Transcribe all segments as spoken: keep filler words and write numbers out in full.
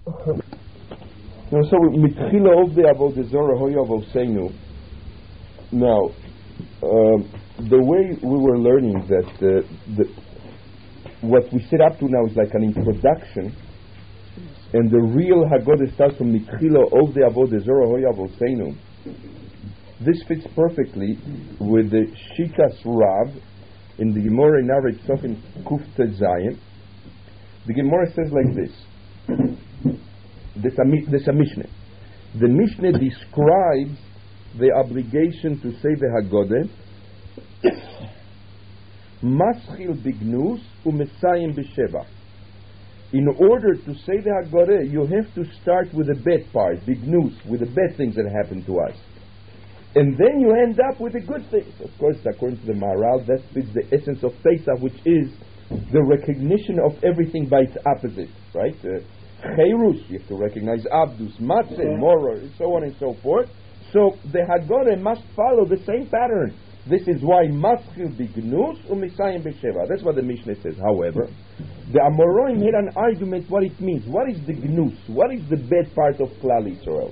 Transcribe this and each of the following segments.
Now, so mitchila of the avodah zarah hoya avoseinu. Now, um, the way we were learning that uh, the, what we set up to now is like an introduction, and the real Haggadah starts from mitchila of the avodah zarah hoya avoseinu. This fits perfectly with the Shitas Rav in the Gemara in Aretz Sofin Kuf Zayin. The Gemara says like this. There's a, there's a Mishnah. The Mishnah describes the obligation to say the Haggadah. Maschil bignus umesayim b'sheva. In order to say the Haggadah, you have to start with the bad part, bignus, with the bad things that happen to us. And then you end up with the good things. Of course, according to the Maharal, that fits the essence of Pesach, which is the recognition of everything by its opposite, right? Uh, Cheirus, you have to recognize Abdus, Matzeh, Moror, and so on and so forth. So the Haggadah must follow the same pattern. This is why Maschil bignus u'misayim b'sheva. That's what the Mishnah says. However, the Amoraim had an argument what it means. What is the gnus? What is the bad part of Klal Yisrael?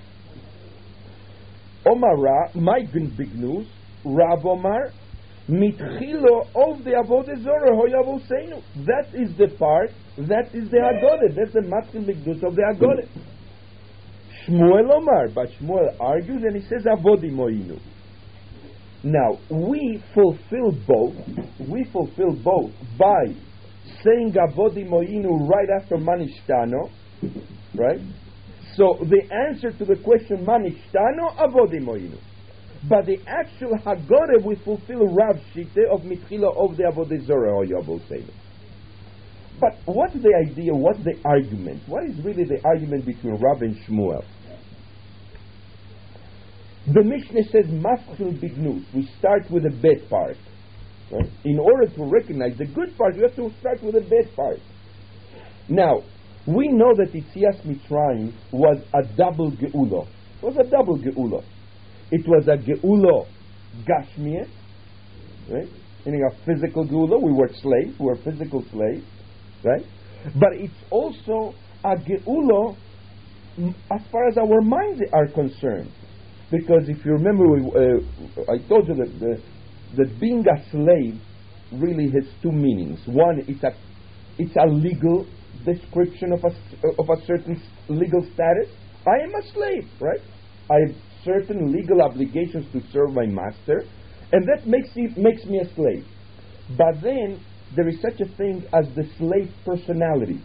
Omara, my bignus, Rav Omar, mitchilo of the avodah zarah hoyavoseinu. That is the part. That is the Haggadah. That's the matzil bignus of the Haggadah. Shmuel Omar, but Shmuel argues and he says avodi moinu. Now we fulfill both. We fulfill both by saying avodi moinu right after manishtano, right? So the answer to the question manishtano avodi moinu. But the actual Haggadah we fulfill Rav Shite of mitchila of the avodah zarah or yavoseinu. But what's the idea? What's the argument? What is really the argument between Rav and Shmuel? The Mishnah says maschil bignus. We start with the bad part. Right? In order to recognize the good part, you have to start with the bad part. Now, we know that Yetzias Mitzrayim was a double geula. It was a double geula. It was a geula gashmiyah, right? Meaning a physical geula. We were slaves. We were physical slaves, right? But it's also a geula as far as our minds are concerned. Because if you remember, we, uh, I told you that the, that being a slave really has two meanings. One, it's a it's a legal description of a of a certain legal status. I am a slave, right? I have certain legal obligations to serve my master, and that makes me makes me a slave. But then there is such a thing as the slave personality.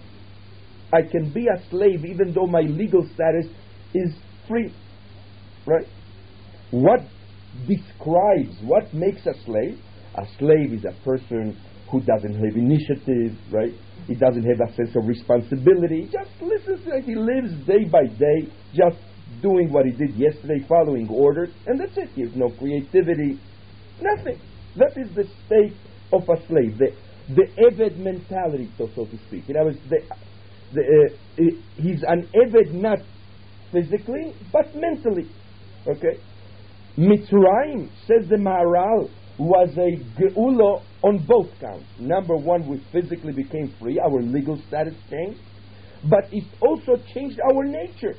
I can be a slave even though my legal status is free, right? What describes, what makes a slave? A slave is a person who doesn't have initiative, right? He doesn't have a sense of responsibility. He just listens to it. He lives day by day, just doing what he did yesterday, following orders, and that's it. He has no creativity, nothing. That is the state of a slave, the the Eved mentality, so, so to speak. In other words, the, the, uh, he's an Eved not physically, but mentally. Okay? Mitzrayim, says the Maharal, was a geula on both counts. Number one, we physically became free, our legal status changed, but it also changed our nature.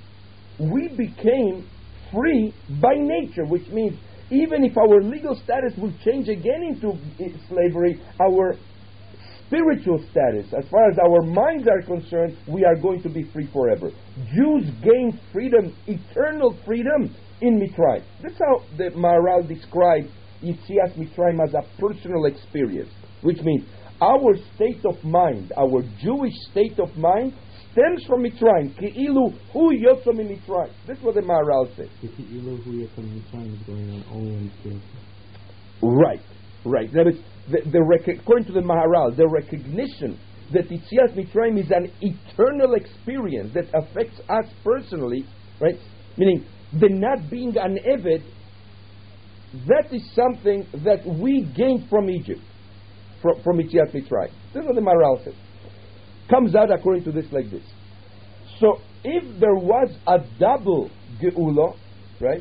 We became free by nature, which means even if our legal status will change again into slavery, our spiritual status, as far as our minds are concerned, we are going to be free forever. Jews gain freedom, eternal freedom, in Mitzrayim. That's how the Maharal describes Yetzias Mitzrayim as a personal experience, which means our state of mind, our Jewish state of mind, stems from Mitzrayim. Ki'ilu hu yotzo mi Mitzrayim. That's what the Maharal says. Ki'ilu hu yotzo mi Mitzrayim is going on always here. Right, right. That is the, the rec- according to the Maharal, the recognition that Yetzias Mitzrayim is an eternal experience that affects us personally, right? Meaning, the not being an Eved, that is something that we gained from Egypt, from, from Yetzias Mitzrayim. This is what the Maharal says. Comes out according to this like this. So, if there was a double Geula, right,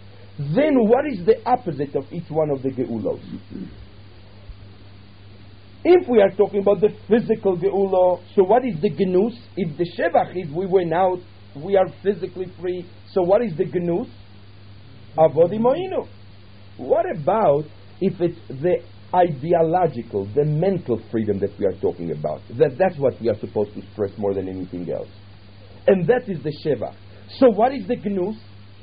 then what is the opposite of each one of the Geulos? If we are talking about the physical geula, so what is the genus? If the shevach is we went out, we are physically free. So what is the genus? Avodi moinu. What about if it's the ideological, the mental freedom that we are talking about? That that's what we are supposed to stress more than anything else, and that is the shevach. So what is the genus?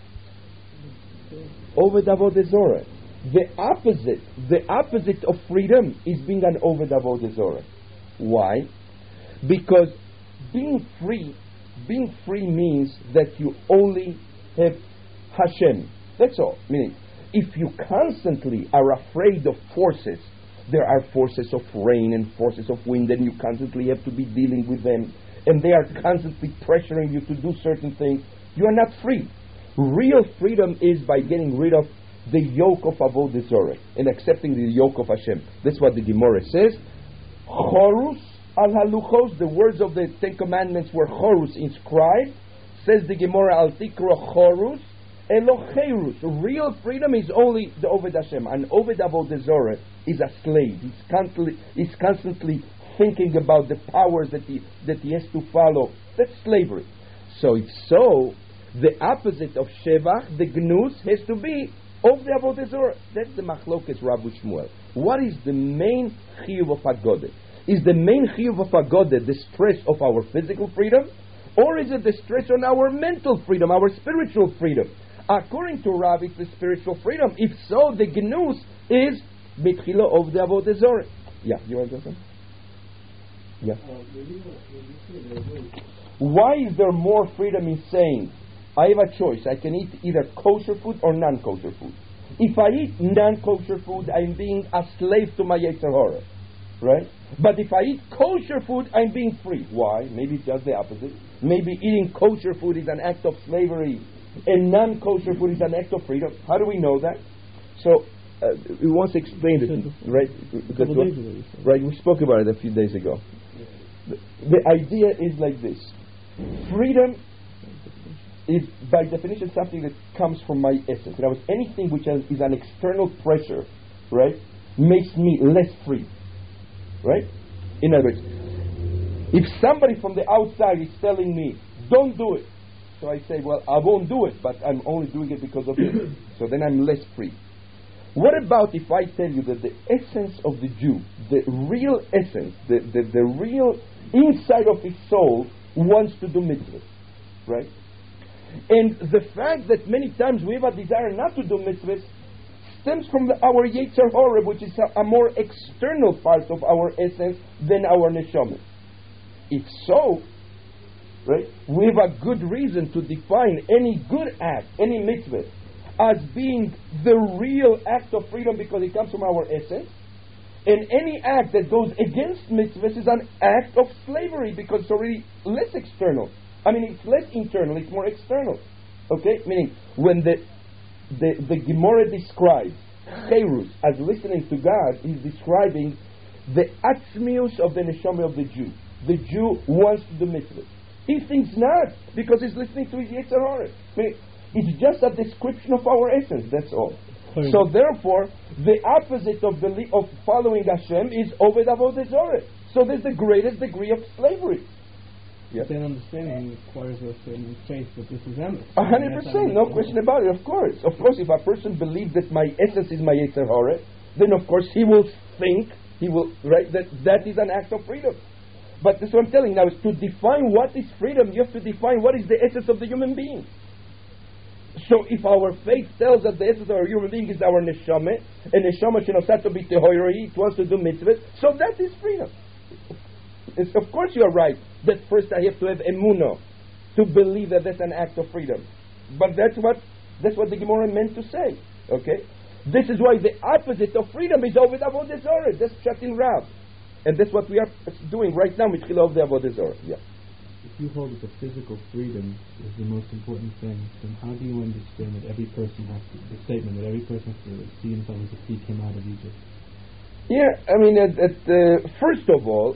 Oved avodah zorah. The opposite, the opposite of freedom is being an oved avodah zorah. Why? Because being free, being free means that you only have Hashem. That's all. Meaning, if you constantly are afraid of forces, there are forces of rain and forces of wind, and you constantly have to be dealing with them, and they are constantly pressuring you to do certain things, you are not free. Real freedom is by getting rid of the yoke of avodah zorah and accepting the yoke of Hashem. That's what the Gemara says. Chorus al haluchos, the words of the Ten Commandments were chorus inscribed. Says the Gemara, al tikro chorus elocherus. Real freedom is only the Oved Hashem. An Oved avodah zorah is a slave. He's constantly, he's constantly thinking about the powers that he that he has to follow. That's slavery. So if so, the opposite of shevach, the gnus, has to be of the avodah zorah. That's the machlokes Rabbi Shmuel. What is the main chiyuv of Haggadah? Is the main chiyuv of Haggadah the stress of our physical freedom, or is it the stress on our mental freedom, our spiritual freedom? According to Rav, it's the spiritual freedom. If so, the gnus is betchila of the avodah zorah. Yeah, you want to say something? Yeah. Why is there more freedom in saying, I have a choice, I can eat either kosher food or non-kosher food? If I eat non-kosher food, I'm being a slave to my Yetzer Hara, right? But if I eat kosher food, I'm being free. Why? Maybe it's just the opposite. Maybe eating kosher food is an act of slavery, and non-kosher food is an act of freedom. How do we know that? So, uh, we once explained it, right? That's what, right, we spoke about it a few days ago. The, the idea is like this. Freedom is, by definition, something that comes from my essence. In other words, anything which is an external pressure, right, makes me less free, right? In other words, if somebody from the outside is telling me, don't do it, so I say, well, I won't do it, but I'm only doing it because of it. So then I'm less free. What about if I tell you that the essence of the Jew, the real essence, the, the, the real inside of his soul wants to do mitzvahs, right? And the fact that many times we have a desire not to do mitzvahs stems from the, our Yetzer Hara, which is a, a more external part of our essence than our neshama. If so, right, we have a good reason to define any good act, any mitzvah, as being the real act of freedom because it comes from our essence. And any act that goes against mitzvahs is an act of slavery because it's already less external. I mean, it's less internal, it's more external. Okay? Meaning, when the the, the Gemara describes Cherus as listening to God, he's describing the atzmius of the neshama of the Jew. The Jew wants to do mitzvahs. He thinks not, because he's listening to his Yetzer Hara. I mean, it's just a description of our essence, that's all. Sorry. So therefore, the opposite of the of following Hashem is Oved Avodah Zorah. So there's the greatest degree of slavery. Yeah. Then understanding requires a certain faith that this is emes. A hundred percent, no question about it. Of course, of course, if a person believes that my essence is my Yetzer Hara, then of course he will think, he will right that that is an act of freedom. But that's what I'm telling you now, is to define what is freedom, you have to define what is the essence of the human being. So if our faith tells us the essence of our human being is our neshama, and neshama shenosato b'tehoiroi, it wants to do mitzvahs, so that is freedom. It's, of course you are right, that first I have to have emunah, to believe that that's an act of freedom. But that's what that's what the Gemara meant to say. Okay? This is why the opposite of freedom is Oved Avodah Zorah. That's Pshat in Rav. And that's what we are doing right now with Chila of the Avodah Zorah. Yeah. If you hold that the physical freedom is the most important thing, then how do you understand that every person has to, the statement that every person has to see himself as if he came out of Egypt? Yeah, I mean, at, at, uh, first of all,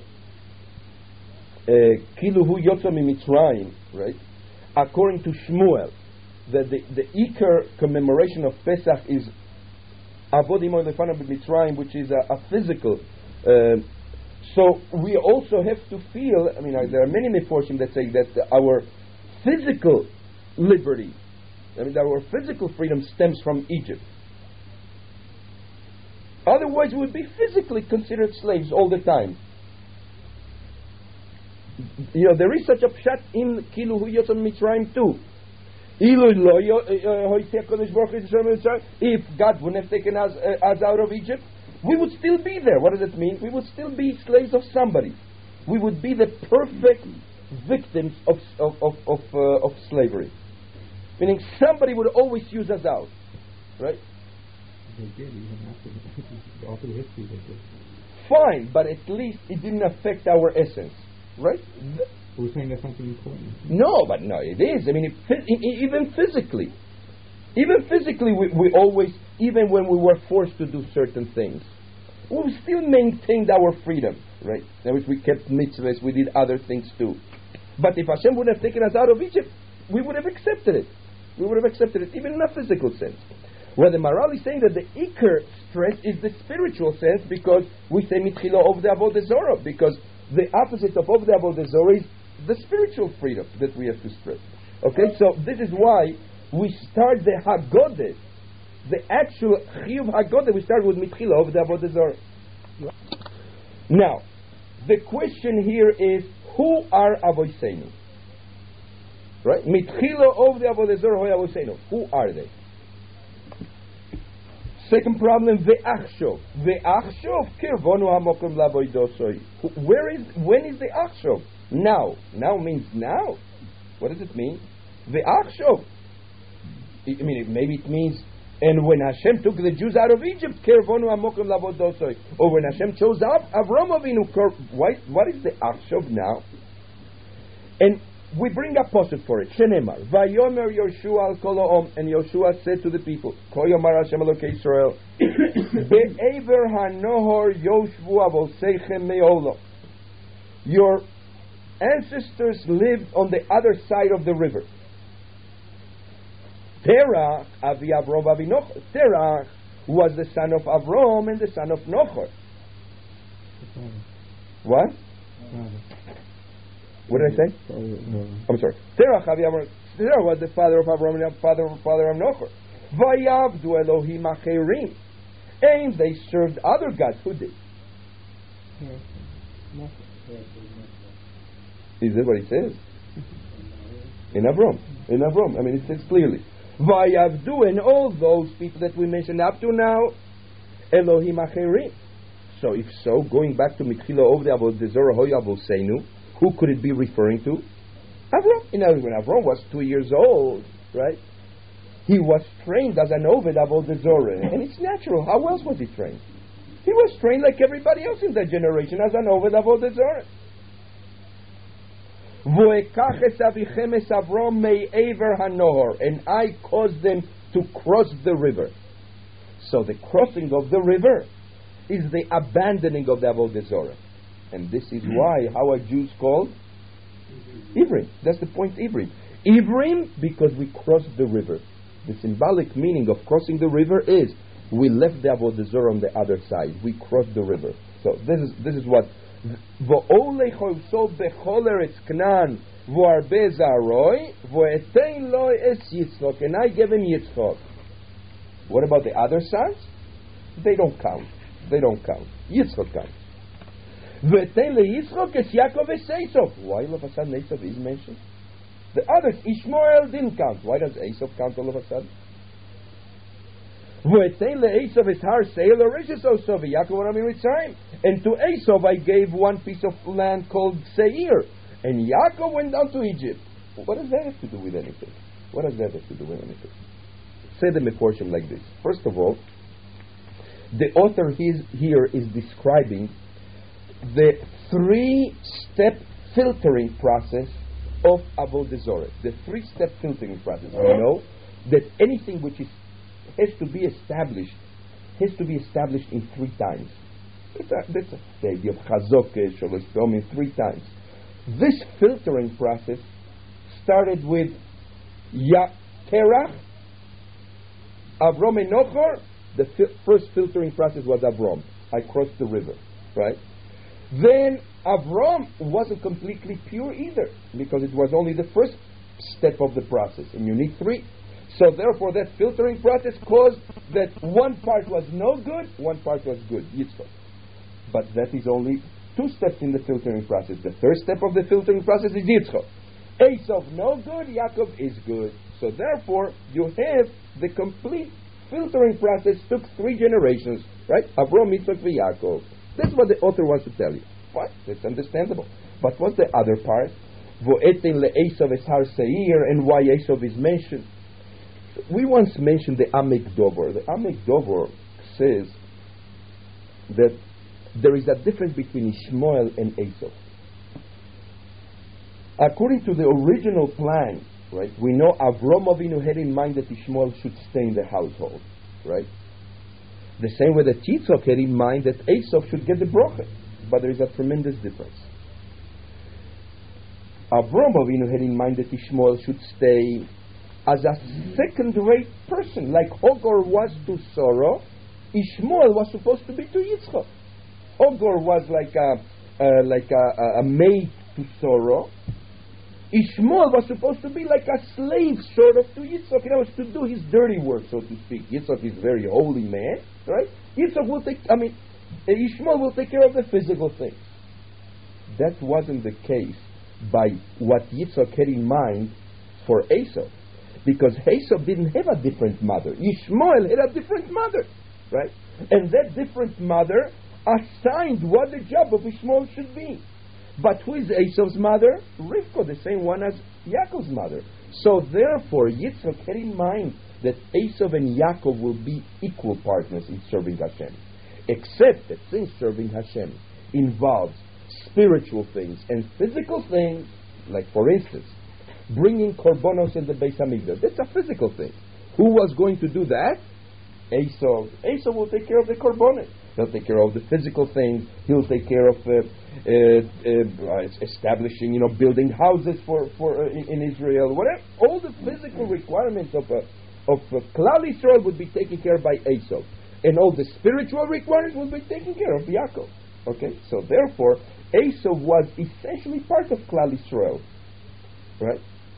Kilu hu yotza miMitzrayim, right? According to Shmuel, that the, the Iker commemoration of Pesach is Avod Imo Lefanav b'Mitzrayim, which is a, a physical uh, So we also have to feel, I mean, uh, there are many meforshim that say that uh, our physical liberty, I mean, our physical freedom stems from Egypt. Otherwise, we would be physically considered slaves all the time. You know, there is such a pshat in Kilu Hu Yotzei Mitzrayim too. If God wouldn't have taken us, uh, us out of Egypt, we would still be there. What does it mean? We would still be slaves of somebody. We would be the perfect victims of of of of, uh, of slavery. Meaning somebody would always use us out, right? They did, even after all through history they did. Fine, but at least it didn't affect our essence, right? We're saying that's something important. No, but no, it is. I mean, it, it, even physically, even physically, we, we always, even when we were forced to do certain things, we still maintained our freedom, right? That was, we kept mitzvahs, we did other things too. But if Hashem would have taken us out of Egypt, we would have accepted it. We would have accepted it, even in a physical sense. Where the Maral is saying that the Iker stress is the spiritual sense, because we say Mitchila of the Avodah Zorah, because the opposite of of the Avodah Zorah is the spiritual freedom that we have to stress. Okay, so this is why we start the Haggadah, the actual Chiyuv Haggadah, we start with Mitchila of the Avodah Zorah. Now, the question here is, who are Avoseinu? Right? Mitchila of the Avodah Zorah hoy Avoseinu. Who are they? Second problem, ve'achshov. Ve'achshov kirvonu hamokum lavoidosoi. Where is, when is the achshov? Now. Now means now. What does it mean? Ve'achshov. I mean, maybe it means, and when Hashem took the Jews out of Egypt, kirvonu hamokum lavoidosoi. Or when Hashem chose up Avram Avinu, what is the achshov now? And we bring a posuk for it. Shenemar. Vayomer Yoshua al kol ha'om. And Yoshua said to the people, Ko yomar Hashem Elokei Yisrael, Be'ever hanohor yoshvu avoseichem me'olo. Your ancestors lived on the other side of the river. Terach avi Avrom avi Nochor. Terach was the son of Avrom and the son of Nochor. What? What did I say? No. I'm sorry. Terach Terach was the father of Avram and the father of father of Nochor. Vayavdu Elohim acherim, and they served other gods. Who did? Is that what it says? In Avram. In Avram. I mean, it says clearly. Vayavdu, and all those people that we mentioned up to now, Elohim acherim. So, if so, going back to Mitchila of the Avodah Zorah hoy Avoseinu, who could it be referring to? Avram. You know, when Avram was two years old, right? He was trained as an Oved Avodah Zorah, and it's natural. How else was he trained? He was trained like everybody else in that generation as an Oved Avodah Zorah. And I caused them to cross the river. So the crossing of the river is the abandoning of the Avodah Zorah. And this is why, how are Jews called? Ivrim. That's the point, Ivrim. Ivrim, because we crossed the river. The symbolic meaning of crossing the river is, we left the Avodah Zorah on the other side. We crossed the river. So this is this is what. And I gave him Yitzchok. What about the other sons? They don't count. They don't count. Yitzchok counts. Why all of a sudden Esav is mentioned? The others, Ishmael didn't count. Why does Esav count all of a sudden? And to Esav I gave one piece of land called Seir, and Yaakov went down to Egypt. What does that have to do with anything? What does that have to do with anything? Say the meforshim like this. First of all, the author his, here is describing the three-step filtering process of Avodah Zorah. The three-step filtering process. You know that anything which is has to be established has to be established in three times. That's, a, that's a, the idea of Chazok, Shalosh Pa'amim, three times. This filtering process started with Ya Terach, Avram and Nochor. The fi- first filtering process was Avram. I crossed the river, right? Then Avram wasn't completely pure either, because it was only the first step of the process, and you need three. So therefore that filtering process caused that one part was no good, one part was good, Yitzchak. But that is only two steps in the filtering process. The third step of the filtering process is Yitzchak. Esau no good, Yaakov is good. So therefore you have the complete filtering process took three generations, right? Avram, Yitzchak, and Yaakov. That's what the author wants to tell you. Fine, that's understandable. But what's the other part? Vo'etin le'Esav es har seir, and why Esau is mentioned. We once mentioned the Amek Dovor. The Amek Dovor says that there is a difference between Ishmael and Esau. According to the original plan, right, we know Avram Avinu had in mind that Ishmael should stay in the household, right? The same way that Yitzchak had in mind that Esau should get the bracha, but there is a tremendous difference. Avram Avinu had in mind that Ishmael should stay as a second-rate person, like Hogor was to Sorrow. Ishmael was supposed to be to Yitzchak. Hogor was like a uh, like a, a, a maid to Sorrow. Ishmael was supposed to be like a slave, sort of, to Yitzchak. You know, to do his dirty work, so to speak. Yitzchak is a very holy man, right? Yitzchak will take. I mean, Ishmael will take care of the physical things. That wasn't the case by what Yitzchak had in mind for Esau. Because Esau didn't have a different mother. Ishmael had a different mother, right? And that different mother assigned what the job of Ishmael should be. But who is Esau's mother? Rivka, the same one as Yaakov's mother. So therefore, Yitzchak had in mind that Esau and Yaakov will be equal partners in serving Hashem. Except that since serving Hashem involves spiritual things and physical things, like for instance, bringing korbanos in the Beis Hamikdash. That's a physical thing. Who was going to do that? Esau. Esau will take care of the korbanos. He'll take care of the physical things. He'll take care of uh, uh, uh, establishing, you know, building houses for for uh, in, in Israel. Whatever, all the physical requirements of uh, of uh, Klal Yisrael would be taken care of by Esau, and all the spiritual requirements would be taken care of Yaakov. Okay, so therefore, Esau was essentially part of Klal Yisrael, right?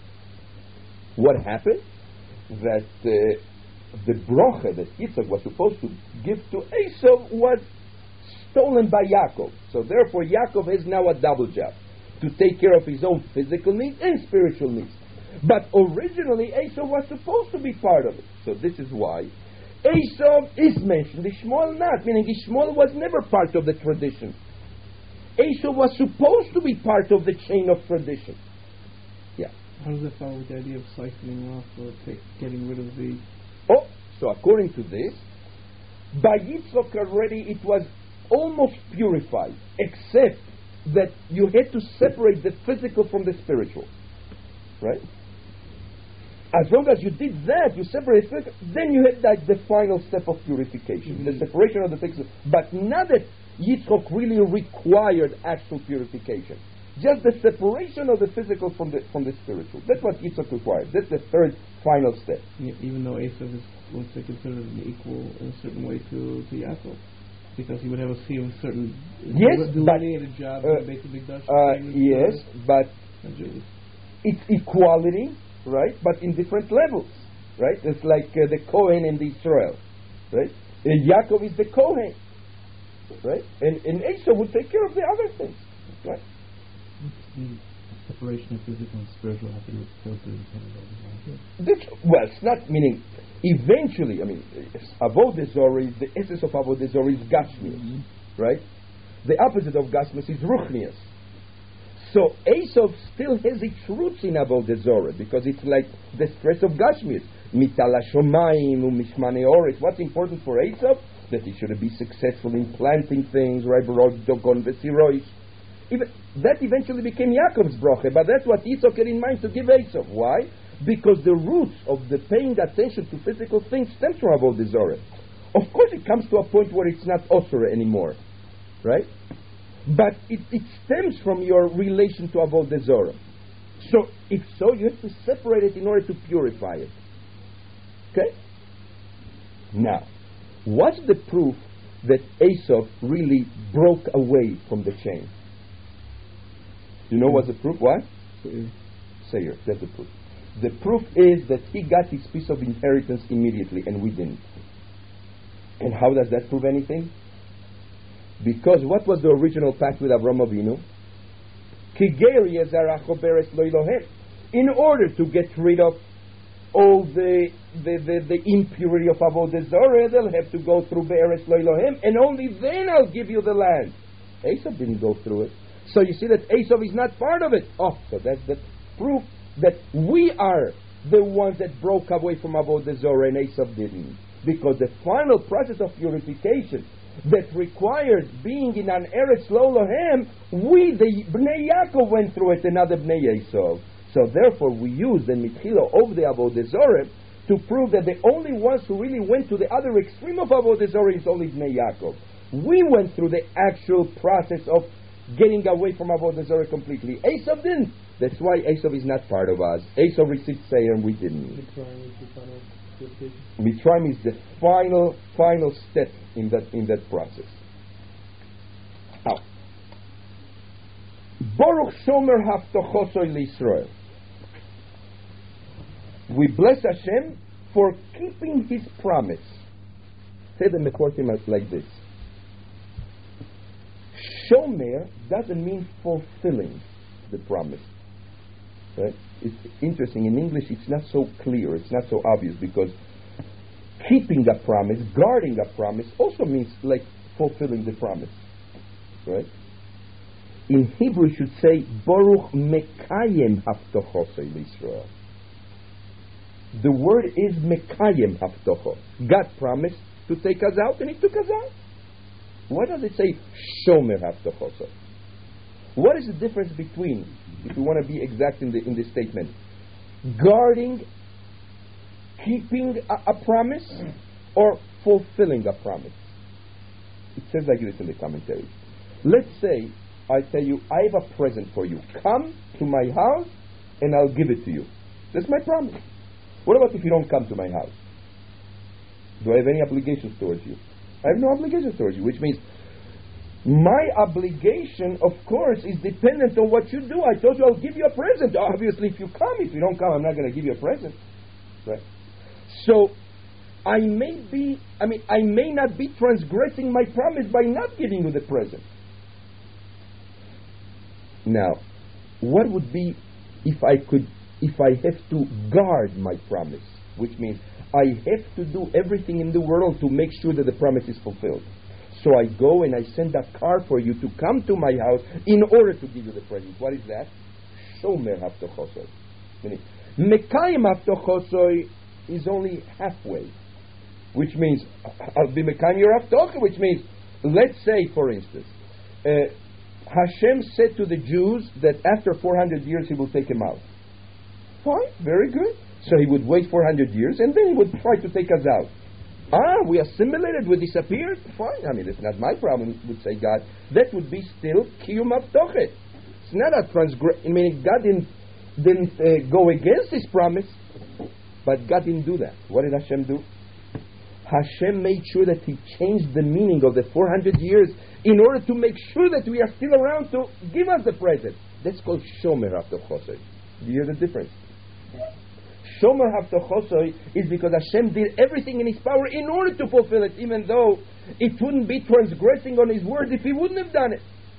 What happened? That uh, the brocha that Yitzchak was supposed to give to Esau was stolen by Yaakov. So therefore Yaakov has now a double job, to take care of his own physical needs and spiritual needs. But originally Esau was supposed to be part of it. So this is why Esau is mentioned, Ishmael not, meaning Ishmael was never part of the tradition. Esau was supposed to be part of the chain of tradition. Yeah. How does that follow with the idea of siphoning off or take, getting rid of the... Oh, so according to this, by Yitzchak already it was almost purified, except that you had to separate the physical from the spiritual. Right? As long as you did that, you separate it, then you had like the final step of purification, mm-hmm. the separation of the physical. But not that Yitzchak really required actual purification. Just the separation of the physical from the from the spiritual. That's what Yitzchak required. That's the third final step. Yeah, even though Esau is, let's say, considered an equal in a certain way to, to Yaakov, because he would have a see a certain yes, delineated but, job uh, in the Beit HaMikdash. Uh, yes, but it's equality, right? But in different levels, right? It's like uh, the Kohen and the Israel, right? Uh, Yaakov is the Kohen, right? And, and Esau would take care of the other things, right? The separation of physical and spiritual have to do with filters and This, well, it's not meaning eventually. I mean, Avodah Zorah, the essence of Avodah Zorah is Gashmius, mm-hmm. right? The opposite of Gashmius is Ruchnius. So Esau still has its roots in Avodah Zorah because it's like the stress of Gashmius. Mitala Shomayim u'mishmane oretz. What's important for Esau? That he should be successful in planting things, right? Dogon v'siroish. Even, that eventually became Yaakov's bracha, but that's what Yitzchak had in mind to give Esau. Why? Because the roots of the paying attention to physical things stems from Avodah Zorah. Of course, it comes to a point where it's not osur anymore, right? But it, it stems from your relation to Avodah Zorah. So, if so, you have to separate it in order to purify it. Okay? Now, what's the proof that Esau really broke away from the chain. You know what's the proof? What? Seir. Seir. That's the proof. The proof is that he got his piece of inheritance immediately and we didn't. And how does that prove anything? Because what was the original pact with Avraham Avinu? In order to get rid of all the the, the, the impurity of Avodah Zarah, they'll have to go through Be'eretz Lo Elohim, and only then I'll give you the land. Esau didn't go through it. So you see that Esau is not part of it. Oh, so that's the proof that we are the ones that broke away from Avodah Zarah and Esau didn't. Because the final process of purification that required being in an Eretz Lo Elohim, we, the Bnei Yaakov, went through it and not the Bnei Esau. So therefore we use the Mitchila of the Avodah Zarah to prove that the only ones who really went to the other extreme of Avodah Zarah is only Bnei Yaakov. We went through the actual process of getting away from Avodah Zarah completely. Esau didn't. That's why Esau is not part of us. Esau received Seir and we didn't. Mitzrayim is the final, final step in that in that process. Now, Baruch Shomer Haftochosoi L'Yisrael. We bless Hashem for keeping His promise. Say the Meforshim like this. Shomer doesn't mean fulfilling the promise. Right? It's interesting. In English, it's not so clear. It's not so obvious because keeping a promise, guarding a promise, also means like fulfilling the promise. Right? In Hebrew, you should say Baruch Mekayem Haftochosei L'Yisrael. The word is Mekayem Haftocho. God promised to take us out, and He took us out. Why does it say Shomer Haftochosei? What is the difference between, if we want to be exact in the in this statement, guarding, keeping a, a promise, or fulfilling a promise? It says like this in the commentary. Let's say I tell you, I have a present for you. Come to my house and I'll give it to you. That's my promise. What about if you don't come to my house? Do I have any obligations towards you? I have no obligations towards you, which means my obligation, of course, is dependent on what you do. I told you I'll give you a present. Obviously, if you come, if you don't come, I'm not going to give you a present. Right? So, I may be, I mean, I may not be transgressing my promise by not giving you the present. Now, what would be if I could, if I have to guard my promise, which means I have to do everything in the world to make sure that the promise is fulfilled. So I go and I send a car for you to come to my house in order to give you the present. What is that? Shomer Haftochosoi. Mekayim Haftochosoi is only halfway, which means I'll be Mekayim your Haftocha, which means, let's say, for instance, uh, Hashem said to the Jews that after four hundred years He will take them out. Fine, very good. So He would wait four hundred years and then He would try to take us out. Ah, we assimilated, we disappeared? Fine. I mean, it's not my problem, would say God. That would be still Kiyum Haftocha. It's not a transgression. I mean, God didn't, didn't uh, go against His promise, but God didn't do that. What did Hashem do? Hashem made sure that He changed the meaning of the four hundred years in order to make sure that we are still around to give us the present. That's called Shomer Haftochosoi. Do you hear the difference? Shomer Haftochosoi is because Hashem did everything in His power in order to fulfill it, even though it wouldn't be transgressing on His word if He wouldn't have done it.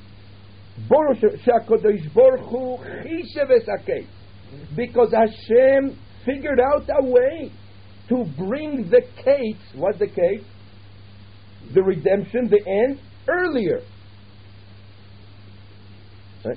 Because Hashem figured out a way to bring the case, what's the case? The redemption, the end, earlier. Right?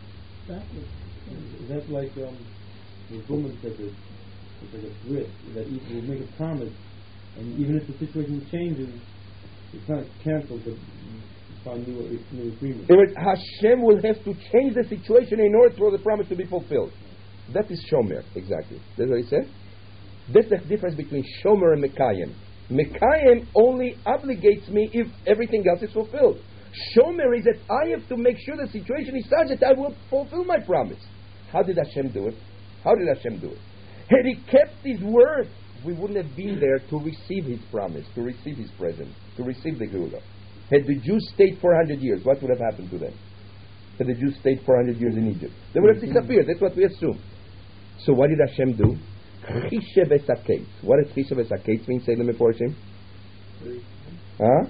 Is that like um, the woman said that it's like a brit, that you will make a promise, and even if the situation changes, it's not cancelled, but find new, new agreement. Hashem will have to change the situation in order for the promise to be fulfilled. That is Shomer, exactly. That's what he said. That's the difference between Shomer and Mekayim. Mekayim only obligates me if everything else is fulfilled. Shomer is that I have to make sure the situation is such that I will fulfill my promise. How did Hashem do it? How did Hashem do it? Had He kept His word, we wouldn't have been there to receive His promise, to receive His presence, to receive the Geulah. Had the Jews stayed four hundred years, what would have happened to them? Had the Jews stayed four hundred years in Egypt? They would have disappeared. That's what we assume. So what did Hashem do? Chishev es haketz. What does Chishev es haketz mean? Say the Meforshim. Huh?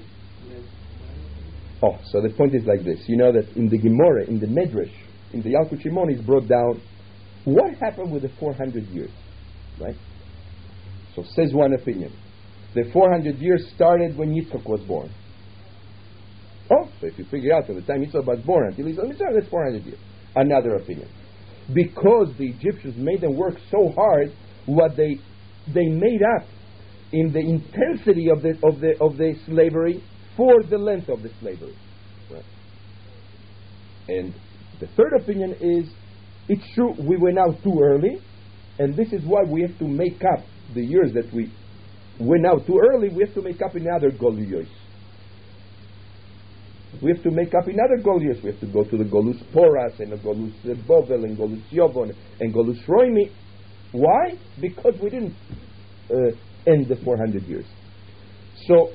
Oh, so the point is like this. You know that in the Gemara, in the Medrash, in the Yalkut Shimon is brought down what happened with the four hundred years, right? So says one opinion. The four hundred years started when Yitzchak was born. Oh, so if you figure out from the time Yitzchak was born until he's on Mitzrayim, that's four hundred years. Another opinion. Because the Egyptians made them work so hard, what they they made up in the intensity of the of the of the slavery for the length of the slavery. Right. And the third opinion is, it's true we went out too early, and this is why we have to make up the years that we went out too early. We have to make up in other goluyos. We have to make up in other goluyos. We have to go to the Golus Poras and the Golus Bovel and Golus Yovon and Golus Roimi. Why? Because we didn't uh, end the four hundred years. So,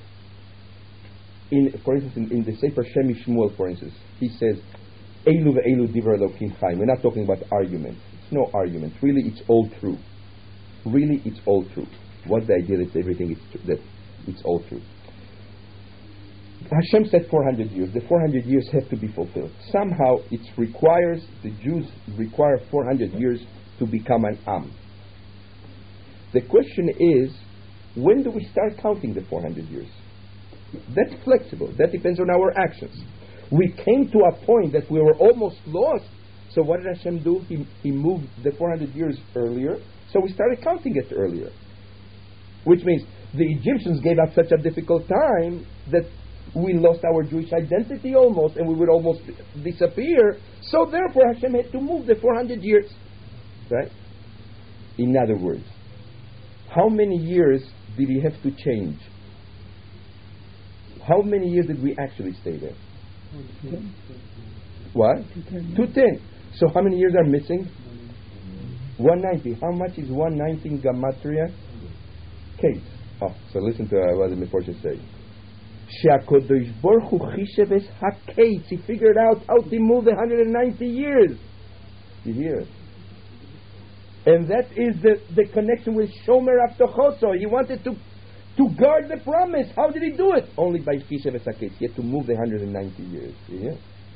in, for instance, in, in the Sefer Shem Shmuel, for instance, he says, Eilu ve'eilu divrei Elokim chaim. We're not talking about arguments. It's no argument. Really, it's all true. Really, it's all true. What's the idea that everything is tr- that it's all true? Hashem said four hundred years. The four hundred years have to be fulfilled. Somehow it requires, the Jews require four hundred years to become an Am. The question is, when do we start counting the four hundred years? That's flexible. That depends on our actions. We came to a point that we were almost lost. So what did Hashem do? He, he moved the four hundred years earlier. So we started counting it earlier. Which means the Egyptians gave us such a difficult time that we lost our Jewish identity almost, and we would almost disappear. So therefore Hashem had to move the four hundred years. Right? In other words, how many years did he have to change? How many years did we actually stay there? Ten. What? two ten. So how many years are missing? one ninety. How much is one ninety in Gematria? Kate. Oh, so listen to uh, what the Meforshim say. She'akodosh Baruch Hu chishev es haketz. He figured out how to move one hundred ninety years. You hear it? And that is the, the connection with Shomer Avtochoso. He wanted to to guard the promise. How did he do it? Only by chishev es haketz. He had to move the one hundred ninety years. You hear?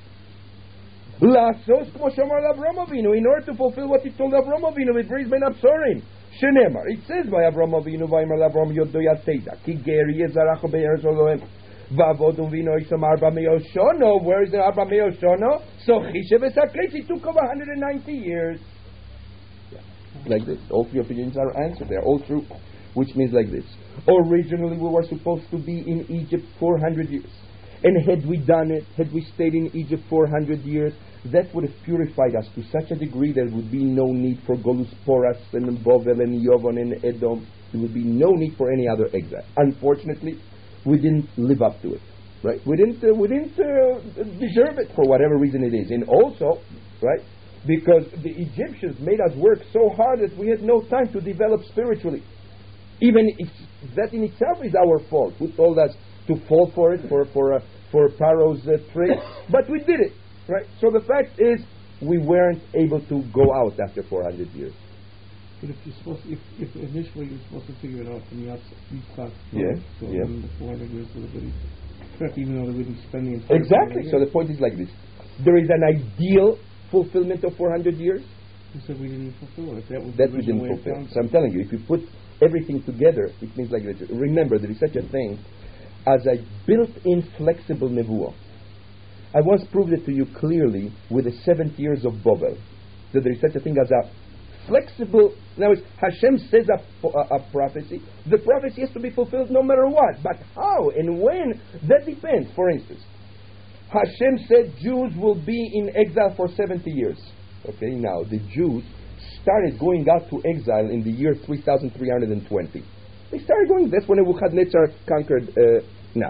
Lasos kmo shomar Avraham Avinu. In order to fulfill what he told Avraham Avinu with Bris Ben Absorim. Shenemar. It says by Avraham Avinu, Vaymar Avraham Yodo Yatzeida. Ki geri yezaracho be'eretz Elohim. Va'avodum vino isham arba me'os shono. Where is the arba me'os shono? So chishev es haketz. It took over one hundred ninety years. Yeah. Like this. All three opinions are answered. They are all true. Which means like this. Originally we were supposed to be in Egypt four hundred years. And had we done it, had we stayed in Egypt four hundred years, that would have purified us to such a degree that there would be no need for Golus Poras and Bovel and Yovon and Edom. There would be no need for any other exile. Unfortunately, we didn't live up to it. Right? We didn't. Uh, we didn't uh, deserve it for whatever reason it is. And also, right, because the Egyptians made us work so hard that we had no time to develop spiritually. Even if that in itself is our fault. Who told us to fall for it, for for uh, for Pharaoh's uh, trick? But we did it. Right. So the fact is, we weren't able to go out after four hundred years. But if you're supposed, to, if, if initially you're supposed to figure it out from the outside, yes, so yes. the four hundred years would have been correct, even though they wouldn't spend the entire exactly. So the point is like this: there is an ideal fulfillment of four hundred years. You said we didn't fulfill it. That was that the we didn't way fulfill. So I'm telling you, if you put everything together, it means like this. Remember, there is such a thing as a built-in flexible nevuah. I once proved it to you clearly with the seventy years of Bovel, that there is such a thing as a flexible. Now, Hashem says a, a, a prophecy. The prophecy has to be fulfilled no matter what. But how and when, that depends. For instance, Hashem said Jews will be in exile for seventy years. Okay, now the Jews started going out to exile in the year three thousand three hundred twenty. They started going, that's when Nebuchadnezzar conquered. Uh, now,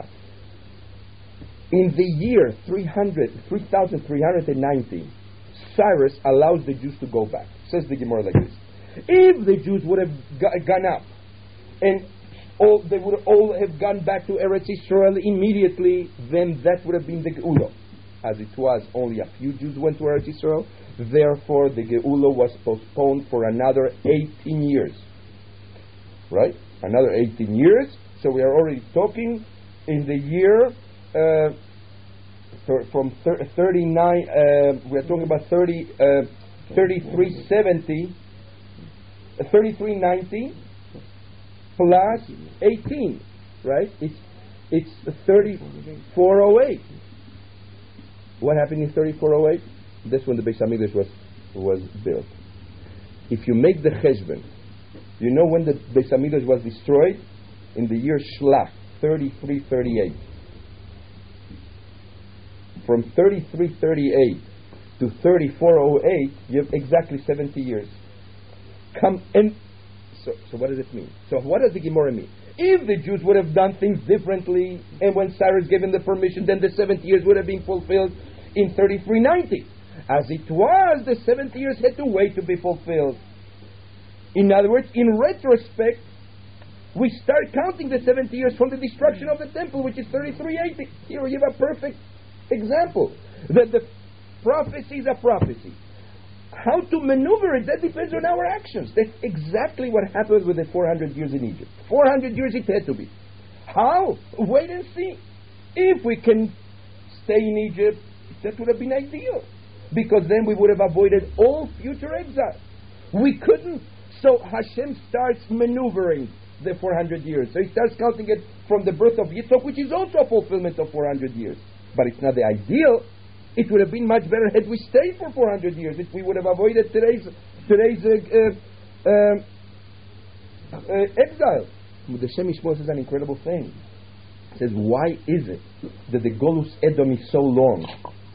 in the year three thousand three hundred ninety, Cyrus allows the Jews to go back. Says the Gemara like this. If the Jews would have g- gone up and all, they would all have gone back to Eretz Israel immediately, then that would have been the Geula. As it was, only a few Jews went to Eretz Israel. Therefore, the Geula was postponed for another eighteen years. Right? Another eighteen years. So we are already talking in the year uh, th- from thir- thirty-nine. Uh, we are talking about thirty, uh, thirty-three seventy, uh, thirty-three ninety plus eighteen. Right? It's it's thirty-four oh eight. What happened in thirty-four oh eight? That's when the Beis Hamikdash was was built. If you make the cheshbon, you know when the Beis Hamikdash was destroyed? In the year Shlach, thirty-three thirty-eight. From thirty-three thirty-eight to thirty-four oh eight, you have exactly seventy years. Come and so, so what does it mean? So what does the Gemara mean? If the Jews would have done things differently, and when Cyrus gave them the permission, then the seventy years would have been fulfilled in thirty-three ninety. As it was, the seventy years had to wait to be fulfilled. In other words, in retrospect, we start counting the seventy years from the destruction of the temple, which is thirty-three eighty. Here we have a perfect example. That the prophecy is a prophecy. How to maneuver it, that depends on our actions. That's exactly what happened with the four hundred years in Egypt. four hundred years it had to be. How? Wait and see. If we can stay in Egypt, that would have been ideal. Because then we would have avoided all future exile. We couldn't. So Hashem starts maneuvering the four hundred years. So he starts counting it from the birth of Yitzchak, which is also a fulfillment of four hundred years. But it's not the ideal. It would have been much better had we stayed for four hundred years, if we would have avoided today's today's uh, uh, uh, uh, exile. The Shem Yishmael says an incredible thing. He says, why is it that the Golus Edom is so long?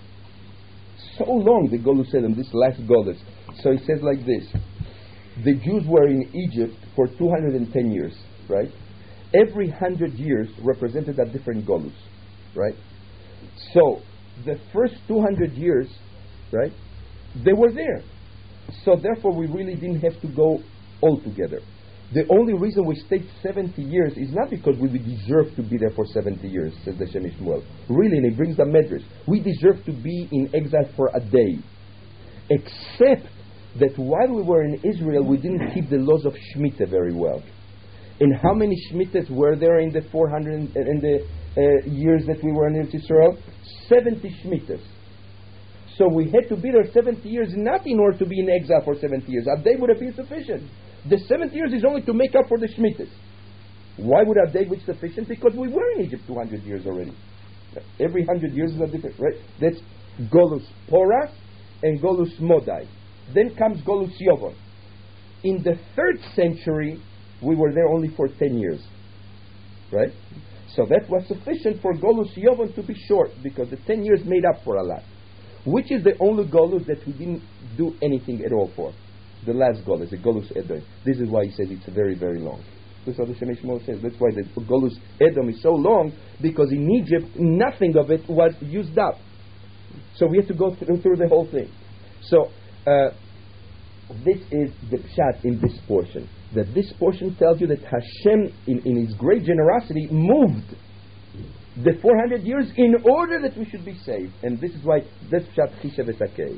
So long, the Golus Edom, this last Golus. So he says like this. The Jews were in Egypt for two hundred ten years, right? Every hundred years represented a different Golus, right? So, the first two hundred years, right, they were there. So therefore we really didn't have to go all together. The only reason we stayed seventy years is not because we deserve to be there for seventy years, says the Shem Yishmael. Really, and he brings the medrash. We deserve to be in exile for a day. Except that while we were in Israel, we didn't keep the laws of Shemitah very well. And how many Shemitahs were there in the four hundred in the uh, years that we were in Israel? seventy Shemitahs. So we had to be there seventy years, not in order to be in exile for seventy years. A day would have been sufficient. The seventy years is only to make up for the Shemitahs. Why would a day be sufficient? Because we were in Egypt two hundred years already. Every one hundred years is a different, right? That's Golus Poras and Golus Modai. Then comes Golus Yovon. In the third century, we were there only for ten years. Right? So that was sufficient for Golus Yovon to be short, because the ten years made up for a lot. Which is the only Golus that we didn't do anything at all for? The last Golus, the Golus Edom. This is why he says it's very, very long. That's what the Shem Yishmael says. That's why the Golus Edom is so long, because in Egypt, nothing of it was used up. So we have to go through, through the whole thing. So, uh, this is the pshat in this portion. That this portion tells you that Hashem, in, in His great generosity, moved the four hundred years in order that we should be saved. And this is why this pshat chishav etakei.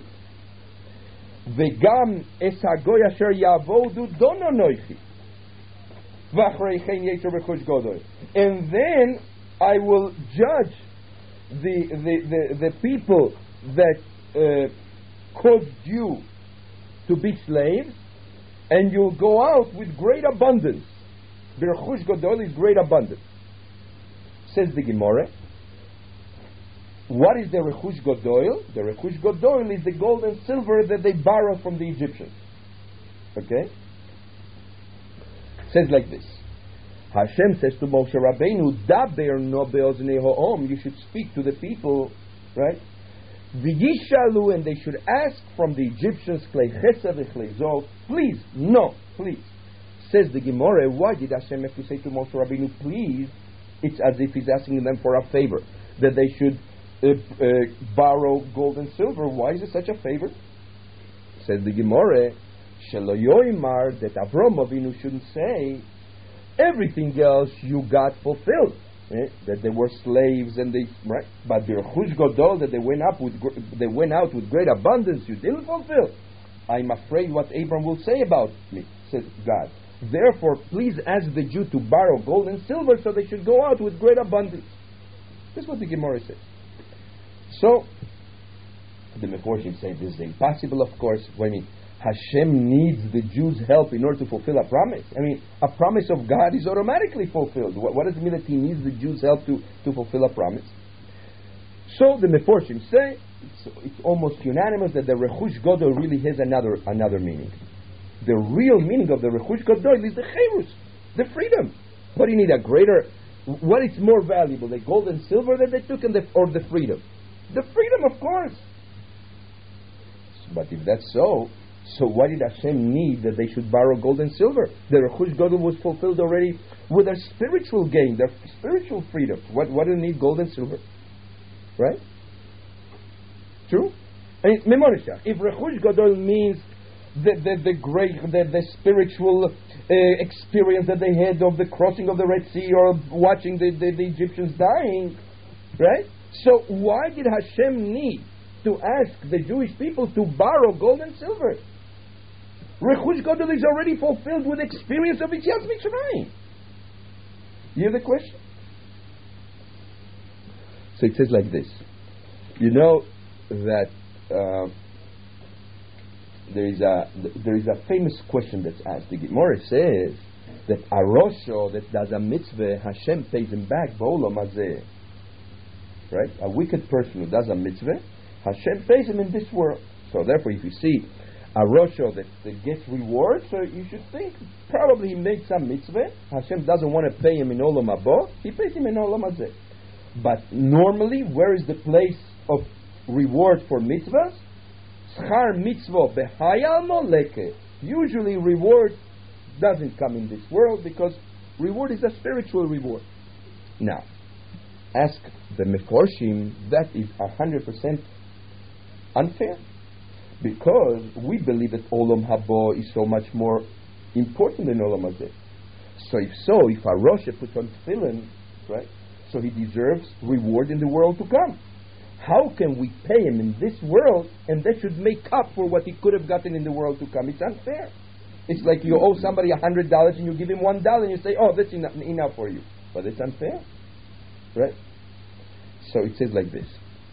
V'gam es hagoy asher yavodu dono noichi v'achrei chen yeter b'chush godoy. And then I will judge the the the, the people that uh, caused you to be slaves, and you'll go out with great abundance. B'chush godoy is great abundance. Says the Gemara. What is the Rechush Godoil? The Rechush Godoil is the gold and silver that they borrow from the Egyptians. Okay? Says like this. Hashem says to Moshe Rabbeinu, Daber no beoznei ha'om. You should speak to the people, right? V'yishalu, and they should ask from the Egyptians, klei chesed v'klei zol. Please, no, please. Says the Gemara, why did Hashem have to say to Moshe Rabbeinu, please? It's as if he's asking them for a favor, that they should uh, uh, borrow gold and silver. Why is it such a favor? Says the Gemara, Shelo yoimar, that Avram Avinu shouldn't say, Everything else you got fulfilled. Eh? That they were slaves and they right, but the Rechush Gadol that they went up with, gr- they went out with great abundance. You didn't fulfill. I'm afraid what Abram will say about me, says God. Therefore, please ask the Jew to borrow gold and silver, so they should go out with great abundance. That's what the Gemara says. So the Meforshim say this is impossible. Of course, I mean, Hashem needs the Jews' help in order to fulfill a promise. I mean, a promise of God is automatically fulfilled. What, what does it mean that He needs the Jews' help to, to fulfill a promise? So the Meforshim say it's, it's almost unanimous that the Rechush Gadol really has another another meaning. The real meaning of the Rechush Gadol is the Cherus, the freedom. What do you need? A greater? What is more valuable, the gold and silver that they took, and the, or the freedom? The freedom, of course. But if that's so, so why did Hashem need that they should borrow gold and silver? The Rechush Gadol was fulfilled already with their spiritual gain, their spiritual freedom. What, what do they need gold and silver? Right? True? I mean, Memorisha, if Rechush Gadol means the, the, the great, the, the spiritual uh, experience that they had of the crossing of the Red Sea or watching the, the, the Egyptians dying, right? So why did Hashem need to ask the Jewish people to borrow gold and silver? Rechush Gadol is already fulfilled with experience of Yetzias Mitzrayim. You hear the question? So it says like this. You know that uh, there is a there is a famous question that's asked. The Gemara says that a Rosho that does a mitzvah, Hashem pays him back b'olam hazeh. Right? A wicked person who does a mitzvah, Hashem pays him in this world. So therefore, if you see a Rosho that, that gets reward, so you should think probably he made some mitzvah. Hashem doesn't want to pay him in olam haba. He pays him in olam hazeh. But normally, where is the place of reward for mitzvahs? Schar mitzvah behayal moleke. Usually, reward doesn't come in this world because reward is a spiritual reward. Now, ask the Meforshim, that is a hundred percent unfair, because we believe that olam haba is so much more important than olam hazeh. So if so, if a Rosha puts on tefillin, right? So he deserves reward in the world to come. How can we pay him in this world and that should make up for what he could have gotten in the world to come? It's unfair. It's like you owe somebody a hundred dollars and you give him one dollar and you say, oh, that's enough, enough for you. But it's unfair. Right? So it says like this,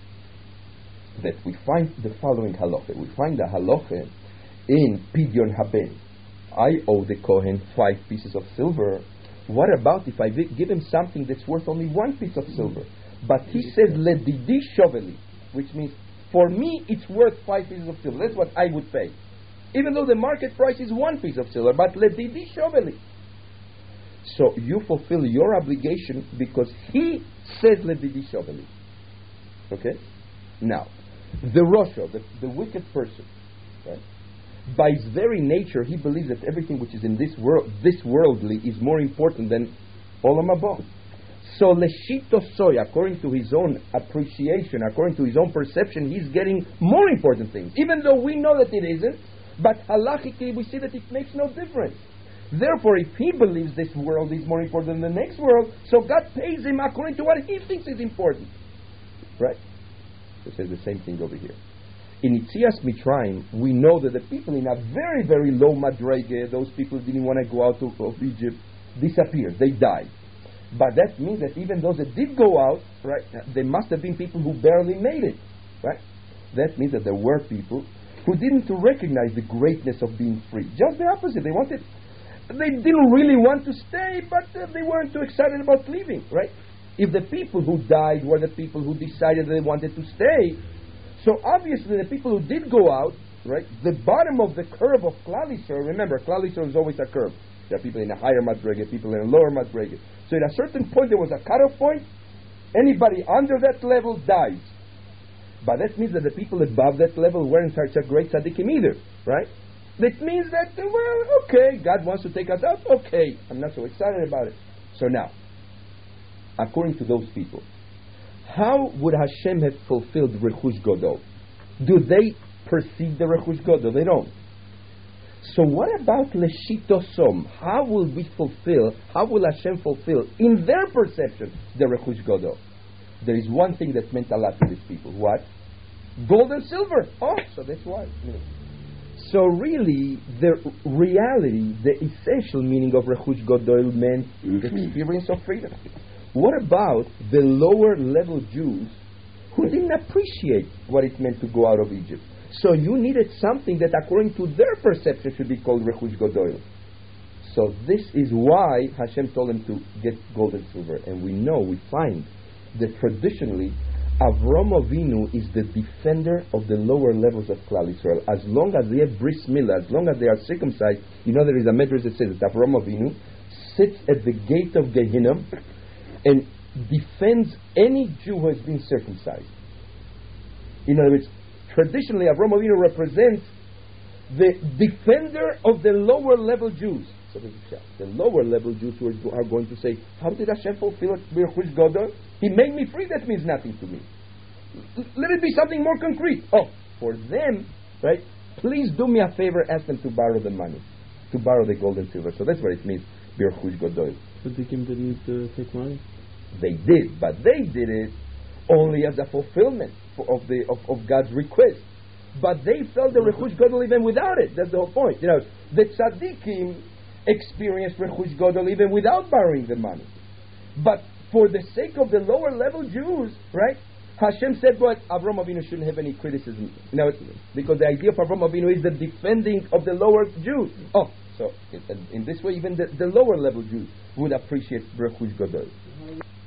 that we find the following halacha. We find the halacha in Pidyon Haben. I owe the Kohen five pieces of silver. What about if I give him something that's worth only one piece of silver? But he says, Ledidi shoveli, which means, for me, it's worth five pieces of silver. That's what I would pay. Even though the market price is one piece of silver, but Ledidi shoveli. So you fulfill your obligation because he says Ledidi shoveli. Okay? Now, the Rosho, the, the wicked person, right? By his very nature, he believes that everything which is in this world, this worldly, is more important than olam haba. So leshito soy, according to his own appreciation, according to his own perception, he's getting more important things, even though we know that it isn't. But halachically, we see that it makes no difference. Therefore, if he believes this world is more important than the next world, so God pays him according to what he thinks is important. Right? It says the same thing over here. In Yetzias Mitzrayim, we know that the people in a very, very low madrege, those people who didn't want to go out of, of Egypt, disappeared. They died. But that means that even those that did go out, right, there must have been people who barely made it. Right? That means that there were people who didn't recognize the greatness of being free. Just the opposite. They wanted, they didn't really want to stay, but uh, they weren't too excited about leaving. Right? If the people who died were the people who decided they wanted to stay, so obviously the people who did go out, right, the bottom of the curve of Klal Yisrael, remember, Klal Yisrael is always a curve. There are people in a higher madrege, people in a lower madrege. So at a certain point there was a cutoff point. Anybody under that level dies. But that means that the people above that level weren't such a great tzaddikim either, right? That means that, well, okay, God wants to take us out, okay, I'm not so excited about it. So now, according to those people, how would Hashem have fulfilled Rechush Gadol? Do they perceive the Rechush Gadol? They don't. So So what about Leshitosom? How will we fulfill, how will Hashem fulfill, in their perception, the Rechush Godol? There is one thing that meant a lot to these people. What? Gold and silver. Oh, so that's why. So really, the reality, the essential meaning of Rechush Godol meant the experience of freedom. What about the lower level Jews who didn't appreciate what it meant to go out of Egypt? So you needed something that according to their perception should be called Rechush Godol. So this is why Hashem told them to get gold and silver. And we know, we find that traditionally Avram Avinu is the defender of the lower levels of Klal Yisrael. As long as they have bris milah, as long as they are circumcised, you know there is a medrash that says that Avram Avinu sits at the gate of Gehinnom and defends any Jew who has been circumcised. In other words, traditionally Avram Avinu represents the defender of the lower level Jews. So the lower level Jews who are going to say, how did Hashem fulfill Rechush Godol? He made me free, that means nothing to me. Let it be something more concrete. Oh, for them, right, please do me a favor, ask them to borrow the money, to borrow the gold and silver. So that's what it means, Rechush Godol. But the King didn't uh, take money? They did, but they did it only as a fulfillment for, of, the, of, of God's request. But they felt the Rechush Godol even without it. That's the whole point. You know, the tzaddikim experienced Rechush Godol even without borrowing the money. But for the sake of the lower level Jews, right, Hashem said what? Avram Avinu shouldn't have any criticism. You know, because the idea of Avram Avinu is the defending of the lower Jews. Oh, so in this way even the, the lower level Jews would appreciate Rechush Godol.